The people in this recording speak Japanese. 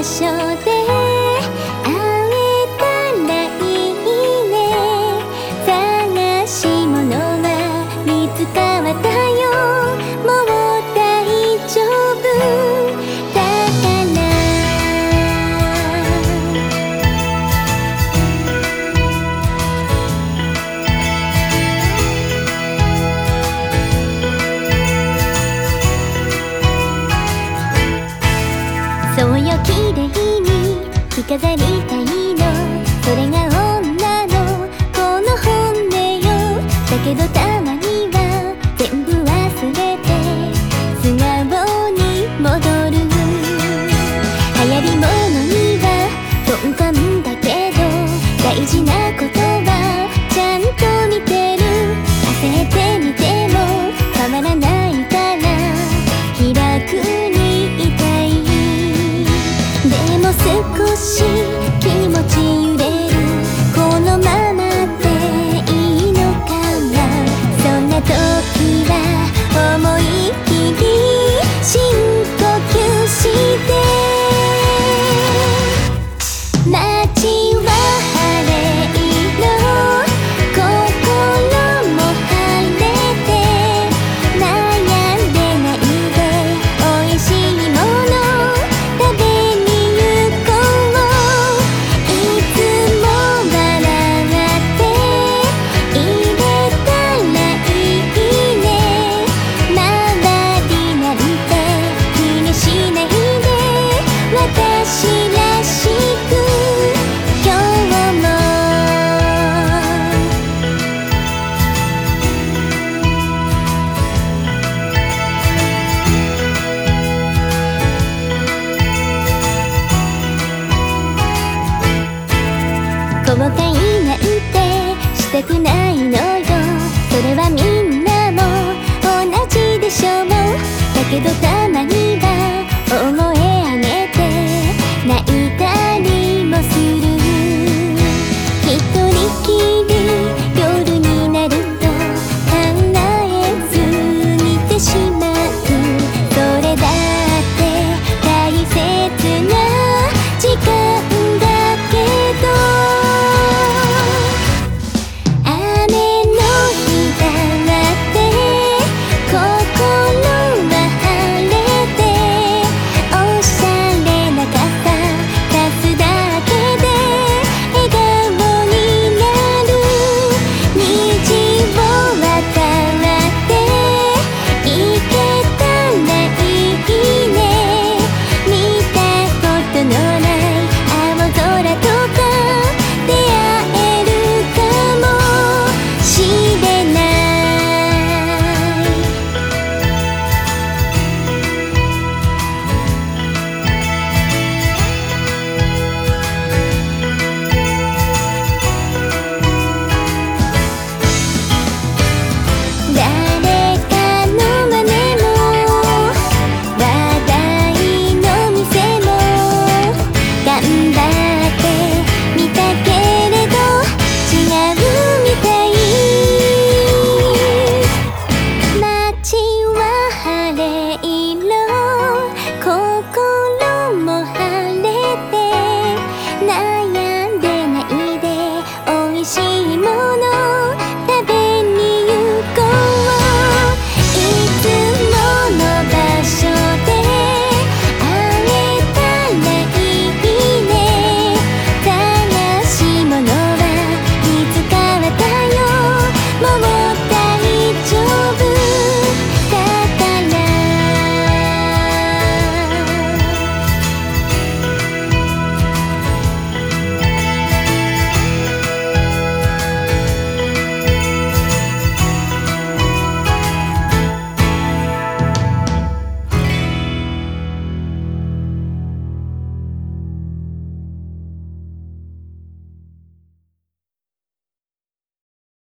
所で会えたらいいね。探し物は見つかったよ、もう大丈夫だから。そうよ綺麗に着飾りたいの、それが女のこの本音よ。だけどたまには全部忘れて素顔に戻る。流行り物には鈍感だけど大事なことはちゃんと見てる。焦ってみても変わらないから気楽にいたい。でも少し気持ち揺れる、このままでいいのかな。そんな時は思いっきり深呼吸して街は晴れの心も晴れて、悩んでないで美味しいもの食べに行こう。いつも笑っていれたらいいね。周りなんて気にしないで私らしく今日も後悔なんてしたくないのよ。それはみんなも同じでしょう。だけど